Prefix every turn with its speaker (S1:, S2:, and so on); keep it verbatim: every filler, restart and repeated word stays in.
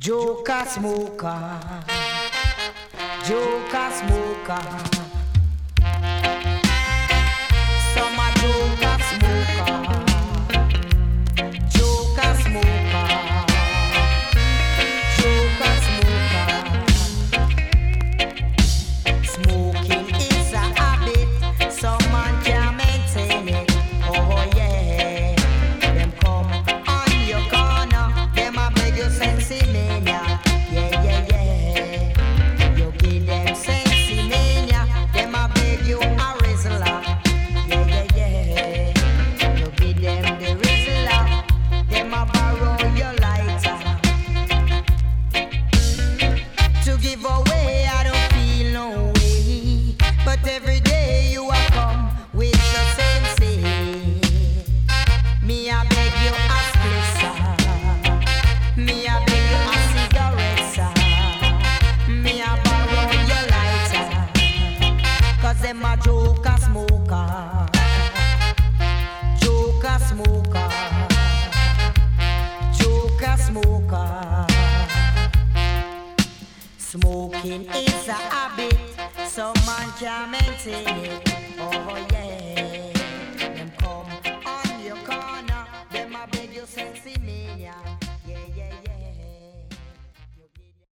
S1: Joker smoker, Joker smoker. Some a Joker smoker, Joker smoker, Joker smoker. Smoking is a habit, some man can't maintain it. Oh yeah, them come on your corner, them a beg you sensi mania. Yeah yeah yeah, you give them sensi mania, them a beg you a rizzler. Yeah yeah yeah, you give them the rizzler, them a borrow your lighter. To give away, I don't feel no way, but every day you are come with the same say. Me I beg you a split, sir. Me I beg you a cigarette, sir. Me I borrow your lighter, cause them a joker smoker, joker smoker, joker smoker. Smoking is a habit, some man can't maintain it. Oh yeah.